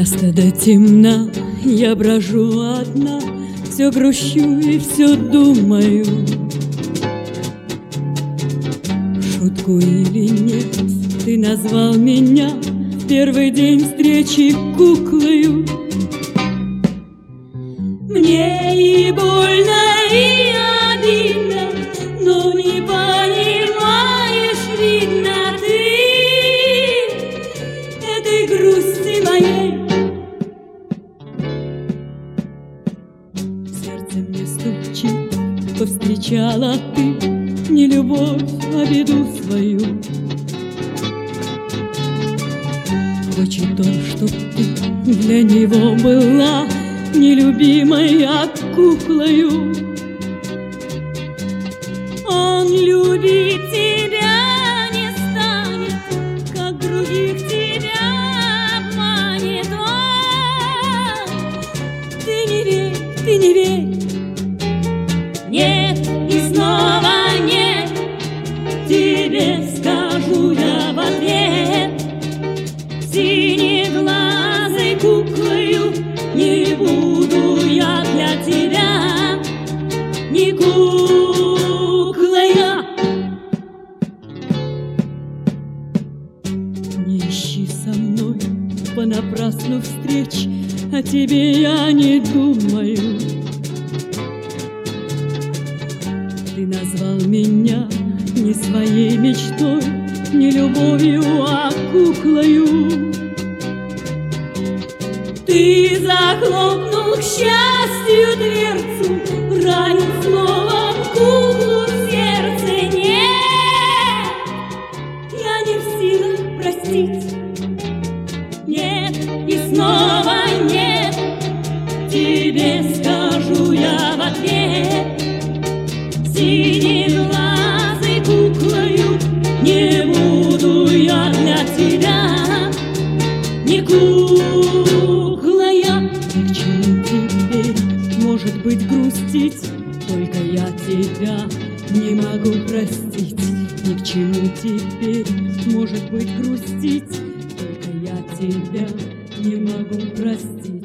Часто до темна я брожу одна, все грущу и все думаю, шутку или нет, ты назвал меня в первый день встречи куклою. Мне и больно, и обидно, но не понимаешь, видно, ты этой грусти моей. Сердце мне стучит, повстречала ты не любовь, а беду свою. Хочет он, чтоб ты для него была нелюбимой, а куклою. Он любить тебя не станет, как других тебя обманет. О, ты не верь, ты не верь. Нет и снова нет, тебе скажу я в ответ. Синеглазой куклою не буду я для тебя, не кукла я. Не ищи со мной понапрасну встреч, о тебе я не думаю. Ты назвал меня не своей мечтой, не любовью, а куклою. Ты захлопнул к счастью дверцу, ранил словом куклу в сердце. Нет, я не в силах простить. Нет и снова нет, тебе скажу я в ответ. Синеглазой куклою не буду я для тебя, не кукла я. Ни к чему теперь, может быть, грустить, только я тебя не могу простить. Ни к чему теперь, может быть, грустить, только я тебя не могу простить.